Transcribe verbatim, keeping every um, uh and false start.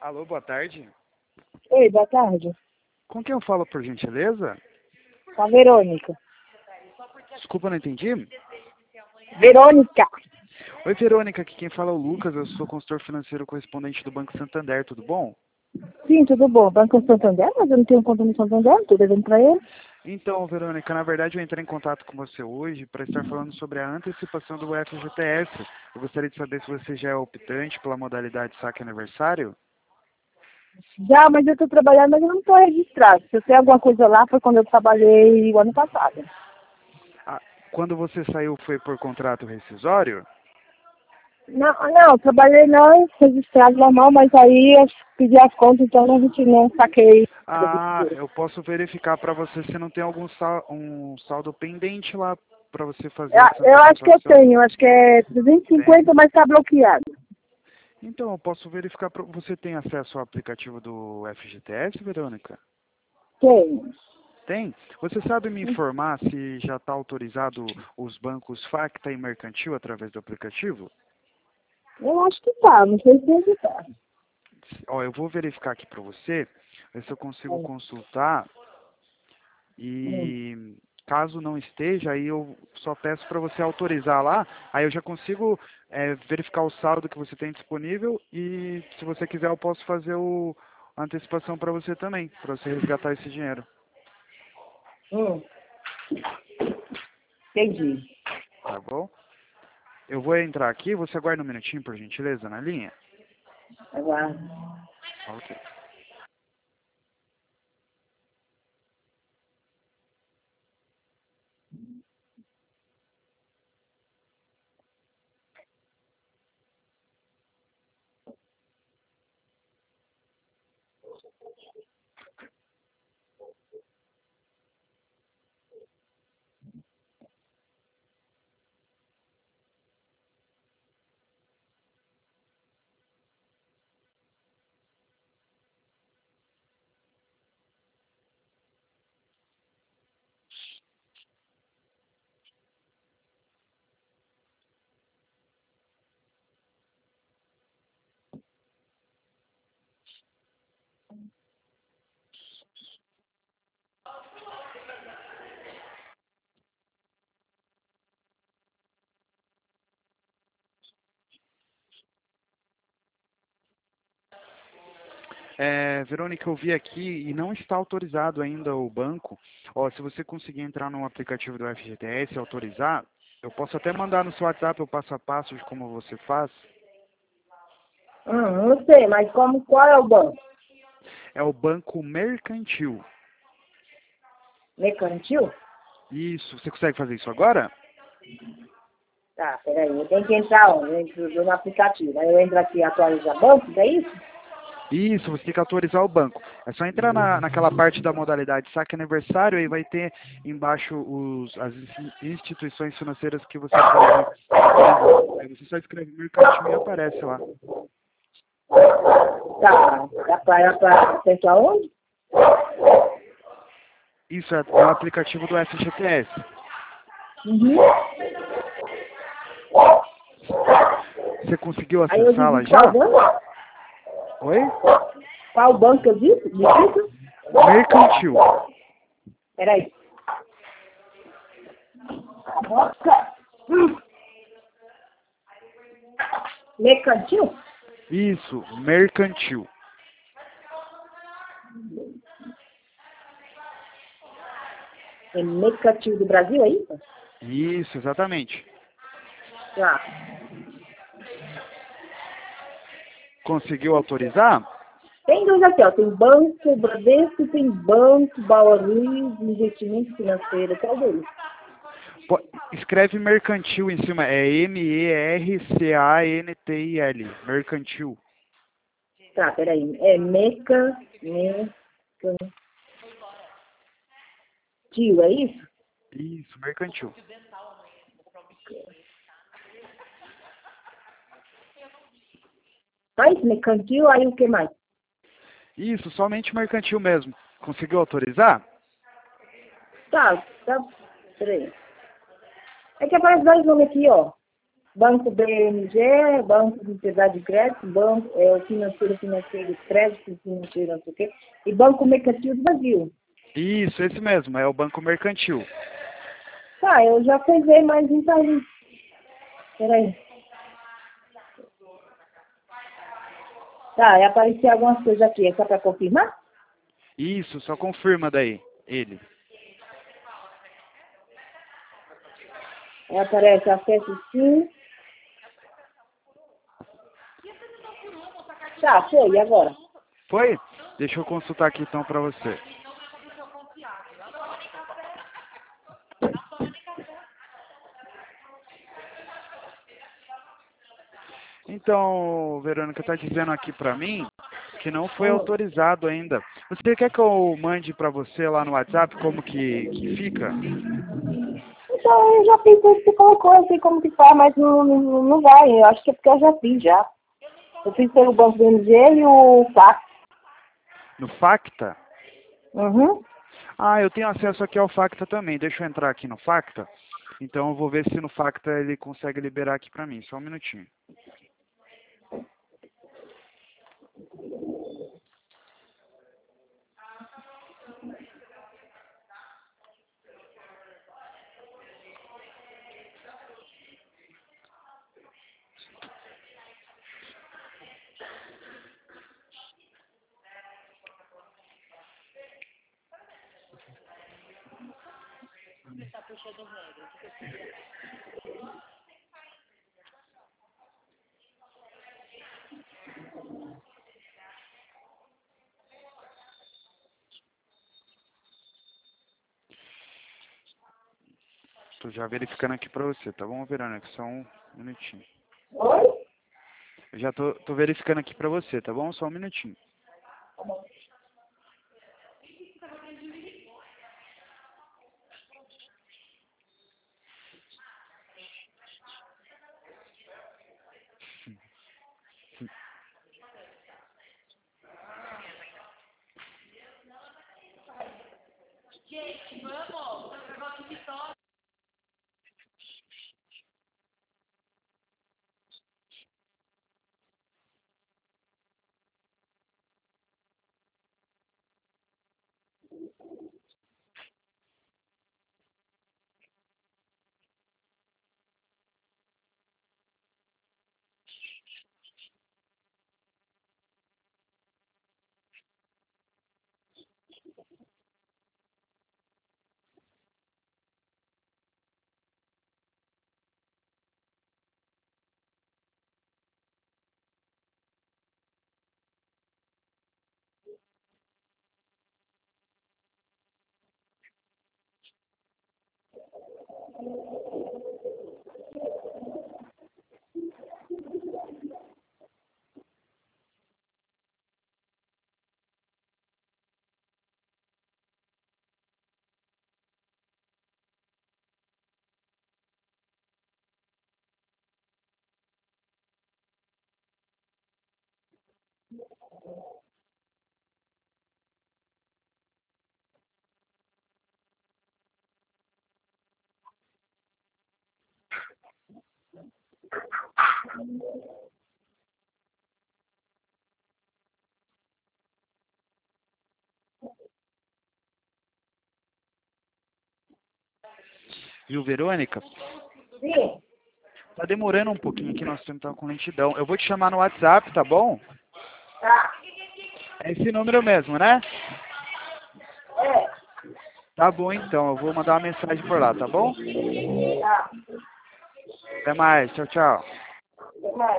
Alô, boa tarde. Oi, boa tarde. Com quem eu falo, por gentileza? Com a Verônica. Desculpa, não entendi. Verônica. Oi, Verônica, aqui quem fala é o Lucas, eu sou consultor financeiro correspondente do Banco Santander, tudo bom? Sim, tudo bom. Banco Santander, mas eu não tenho conta no Santander, estou devendo para ele. Então, Verônica, na verdade eu entrei em contato com você hoje para estar falando sobre a antecipação do F G T S. Eu gostaria de saber se você já é optante pela modalidade saque aniversário. Já, mas eu estou trabalhando, mas eu não estou registrado. Se eu tenho alguma coisa lá, foi quando eu trabalhei o ano passado. Ah, quando você saiu foi por contrato rescisório? Não, não, eu trabalhei não, registrado normal, mas aí eu pedi as contas, então a gente não saquei. Ah, eu posso verificar para você se não tem algum sal, um saldo pendente lá para você fazer essa Eu, eu acho que eu antecipação. tenho, acho que é trezentos e cinquenta, Tem? mas está bloqueado. Então, eu posso verificar. Pra... Você tem acesso ao aplicativo do F G T S, Verônica? Tenho. Tem? Você sabe me informar se já está autorizado os bancos Facta e Mercantil através do aplicativo? Eu acho que tá, não sei se está. Ó, eu vou verificar aqui para você, ver se eu consigo consultar e caso não esteja, aí eu só peço para você autorizar lá, aí eu já consigo é, verificar o saldo que você tem disponível e se você quiser eu posso fazer o, a antecipação para você também, para você resgatar esse dinheiro. Hum, entendi. Tá bom? Eu vou entrar aqui, você aguarda um minutinho, por gentileza, na linha? Agora. Ok. É, Verônica, eu vi aqui e não está autorizado ainda o banco. Ó, se você conseguir entrar no aplicativo do F G T S e autorizar, eu posso até mandar no seu WhatsApp o passo a passo de como você faz. Hum, não sei, mas como, qual é o banco? É o Banco Mercantil. Mercantil? Isso, você consegue fazer isso agora? Tá, peraí, eu tenho que entrar onde? Eu entro no aplicativo. Aí eu entro aqui e atualizo banco, é isso? Isso, você tem que autorizar o banco. É só entrar na, naquela parte da modalidade saque aniversário e vai ter embaixo os, as instituições financeiras que você pode. Aí você só escreve mercantil e aparece lá. Tá, dá pra, dá pra acessar aonde? Isso é, é o aplicativo do F G T S. Uhum. Você conseguiu Aí eu acessá-la digito qual já? banco? Oi? Qual banco eu disse? Digito? Mercantil. Peraí. Nossa. Hum. Mercantil? Isso, mercantil. É Mercantil do Brasil, é isso? Isso, exatamente. Tá. Conseguiu autorizar? Tem dois aqui, ó. Tem Banco Bradesco, tem Banco Bauru de Investimento Financeiro. Qual deles? Po- Escreve mercantil em cima. É M E R C A N T I L. Mercantil. Tá, peraí. É Meca... Mercantil, é isso? Isso, mercantil. Mas mercantil, aí o que mais? Isso, somente mercantil mesmo. Conseguiu autorizar? Tá, tá. Peraí. É que aparece dois nomes aqui, ó. Banco B M G, Banco de Sociedade de Crédito, Banco é, o Financeiro Financeiro Crédito Financeiro, não sei o quê, e Banco Mercantil do Brasil. Isso, esse mesmo, é o Banco Mercantil. Tá, eu já pesei, mas não tá aí. Peraí. Tá, e apareceu algumas coisas aqui, é só para confirmar? Isso, só confirma daí, ele. Aí aparece acesso sim. Tá, foi, e agora? Foi? Deixa eu consultar aqui então pra você. Então, Verônica, tá dizendo aqui pra mim que não foi Hum. autorizado ainda. Você quer que eu mande pra você lá no WhatsApp como que, que fica? Então, eu já fiz tudo que você colocou, assim como que faz, mas não, não, não vai. Eu acho que é porque eu já fiz, já. Eu fiz pelo Banco B M G e o fax. No Facta? Uhum. Ah, eu tenho acesso aqui ao Facta também. Deixa eu entrar aqui no Facta. Então eu vou ver se no Facta ele consegue liberar aqui pra mim. Só um minutinho. Tô já verificando aqui pra você, tá bom, Verônica? Só um minutinho. Oi? Eu já tô, tô verificando aqui pra você, tá bom? Só um minutinho. Viu, Verônica? Sim. Tá demorando um pouquinho aqui, nós estamos com lentidão. Eu vou te chamar no WhatsApp, tá bom? Tá. É esse número mesmo, né? É. Tá bom, então. Eu vou mandar uma mensagem por lá, tá bom? Tá. Até mais. Tchau, tchau. Até mais.